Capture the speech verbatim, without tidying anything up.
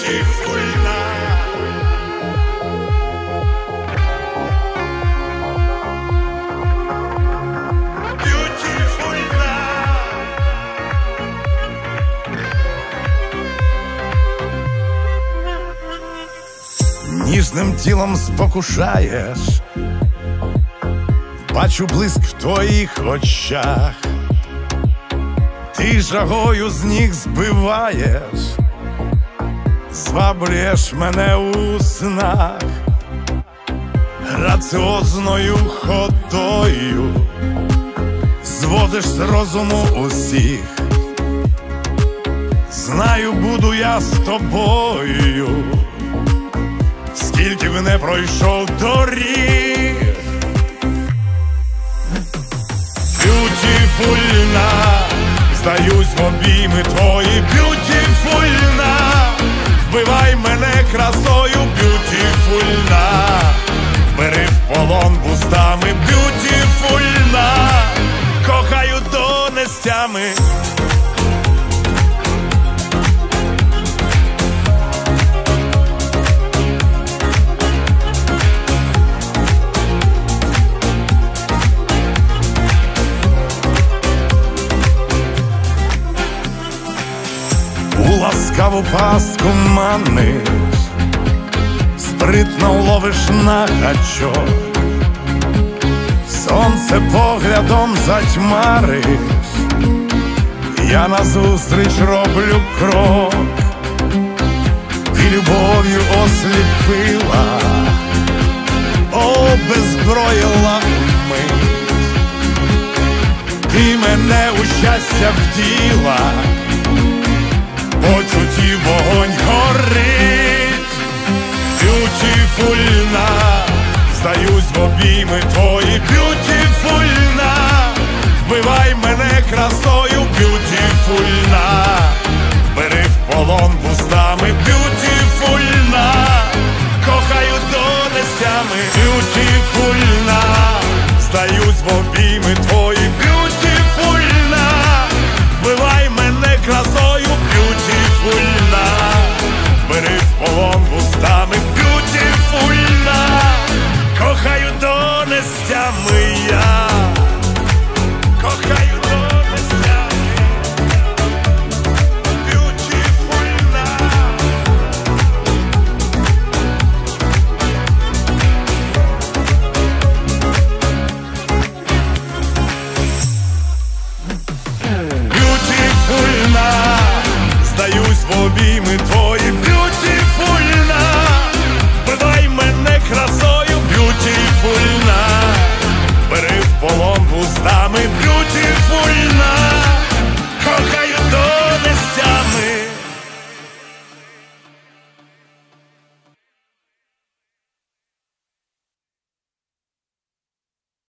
б'ютіфульна. Б'ютіфульна. Ніжним тілом спокушаєш, бачу блиск в твоїх очах. Ти жагою з ніг збиваєш, зваблюєш мене у снах. Граціозною ходою зводиш з розуму усіх. Знаю, буду я з тобою, скільки б не пройшов доріг. Б'ютіфульна, здаюсь в обійми твої, б'ютіфульна. Вбивай мене красою, б'ютіфульна. Бери в полон вустами, б'ютіфульна. Кохаю до нестями. У ласкаву пастку маниш, спритно ловиш на гачок. Сонце поглядом затьмариш, я назустріч роблю крок. Ти любов'ю осліпила, обезброїла мить. Ти мене у щастя вділа, почуттів вогонь горить. Б'ютіфульна, здаюсь в обійми твої, б'ютіфульна. Вбивай мене красою, б'ютіфульна. Бери в полон вустами, б'ютіфульна. Кохаю до нестями, б'ютіфульна. Здаюсь в обійми твої, б'ютіфульна.